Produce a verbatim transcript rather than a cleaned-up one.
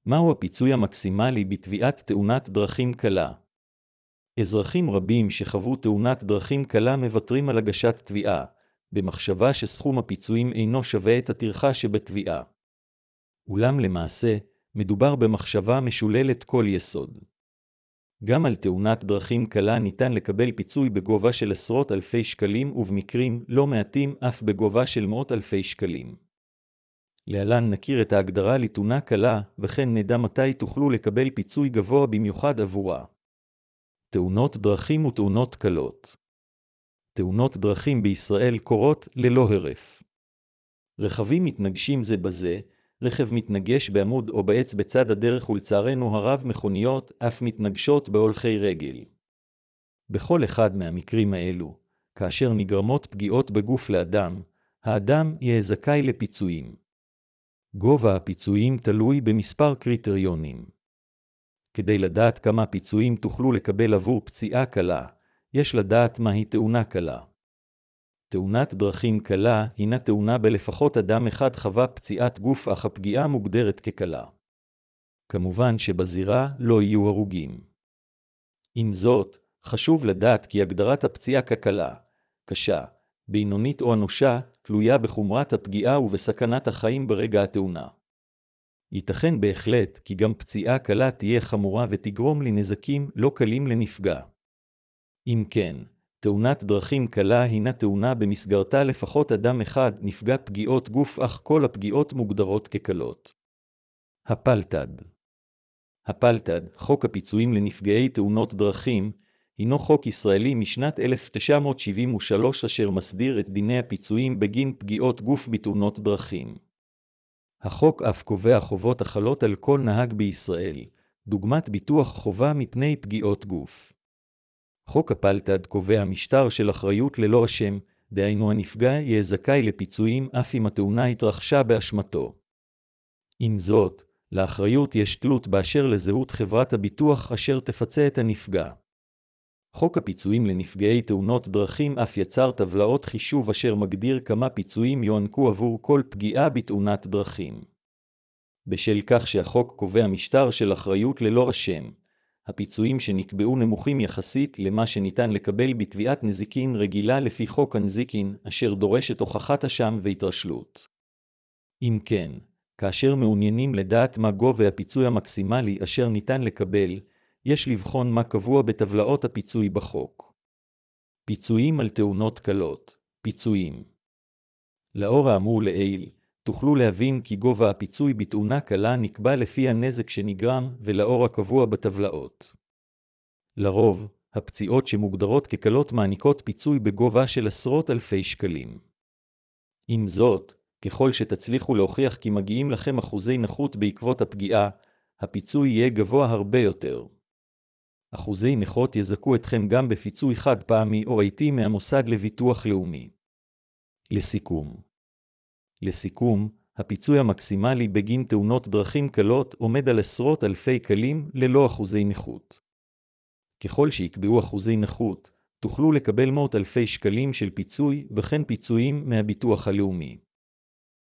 מהו הפיצוי המקסימלי בתביעת תאונת דרכים קלה? אזרחים רבים שחוו תאונת דרכים קלה מוותרים על הגשת תביעה, במחשבה שסכום הפיצויים אינו שווה את הטרחה שבתביעה. אולם למעשה, מדובר במחשבה משוללת כל יסוד. גם על תאונת דרכים קלה ניתן לקבל פיצוי בגובה של עשרות אלפי שקלים ובמקרים לא מעטים אף בגובה של מאות אלפי שקלים. להלן נכיר את ההגדרה לתאונה קלה, וכן נדע מתי תוכלו לקבל פיצוי גבוה במיוחד עבורה. תאונות דרכים ותאונות קלות. תאונות דרכים בישראל קורות ללא הרף. רכבים מתנגשים זה בזה, רכב מתנגש בעמוד או בעץ בצד הדרך ולצערנו הרב מכוניות אף מתנגשות בהולכי רגל. בכל אחד מהמקרים האלו, כאשר נגרמות פגיעות בגוף לאדם, האדם יהיה זכאי לפיצויים. גובה הפיצויים תלוי במספר קריטריונים. כדי לדעת כמה פיצויים תוכלו לקבל עבור פציעה קלה, יש לדעת מהי תאונה קלה. תאונת דרכים קלה הינה תאונה בלפחות אדם אחד חווה פציעת גוף אך הפגיעה מוגדרת כקלה. כמובן שבזירה לא יהיו הרוגים. עם זאת, חשוב לדעת כי הגדרת הפציעה כקלה, קשה, בינונית או אנושה, תלויה בחומרת הפגיעה ובסכנת החיים ברגע התאונה. ייתכן בהחלט כי גם פציעה קלה תהיה חמורה ותגרום לנזקים לא קלים לנפגע. אם כן, תאונת דרכים קלה הינה תאונה במסגרתה לפחות אדם אחד נפגע פגיעות גוף אך כל הפגיעות מוגדרות כקלות. הפלת"ד. הפלת"ד, חוק הפיצויים לנפגעי תאונות דרכים, הינו חוק ישראלי משנת אלף תשע מאות שבעים ושלוש אשר מסדיר את דיני הפיצויים בגין פגיעות גוף בתאונות דרכים. החוק אף קובע חובות החלות על כל נהג בישראל, דוגמת ביטוח חובה מפני פגיעות גוף. חוק הפלת"ד קובע משטר של אחריות ללא אשם, דהיינו הנפגע יהיה זכאי לפיצויים אף אם התאונה התרחשה באשמתו. עם זאת, לאחריות יש תלות באשר לזהות חברת הביטוח אשר תפצה את הנפגע. חוק הפיצויים לנפגעי תאונות דרכים אף יצר טבלאות חישוב אשר מגדיר כמה פיצויים יוענקו עבור כל פגיעה בתאונת דרכים. בשל כך שהחוק קובע משטר של אחריות ללא אשם, הפיצויים שנקבעו נמוכים יחסית למה שניתן לקבל בתביעת נזיקין רגילה לפי חוק הנזיקין, אשר דורשת הוכחת אשם והתרשלות. אם כן, כאשר מעוניינים לדעת מה גובה הפיצוי המקסימלי אשר ניתן לקבל, יש לבחון מה קבוע בטבלאות הפיצוי בחוק. פיצויים על תאונות קלות, פיצויים. לאור האמור לעיל, תוכלו להבין כי גובה הפיצוי בתאונה קלה נקבע לפי הנזק שנגרם ולאור הקבוע בטבלאות. לרוב, הפציעות שמוגדרות כקלות מעניקות פיצוי בגובה של עשרות אלפי שקלים. עם זאת, ככל שתצליחו להוכיח כי מגיעים לכם אחוזי נכות בעקבות הפגיעה, הפיצוי יהיה גבוה הרבה יותר. אחוזי נכות יזכו אתכם גם בפיצוי חד פעמי או ראיתי מהמוסד לביטוח לאומי. לסיכום. לסיכום, הפיצוי המקסימלי בגין תאונות דרכים קלות עומד על עשרות אלפי שקלים ללא אחוזי נכות. ככל שיקבעו אחוזי נכות, תוכלו לקבל מאות אלפי שקלים של פיצוי וכן פיצויים מהביטוח הלאומי.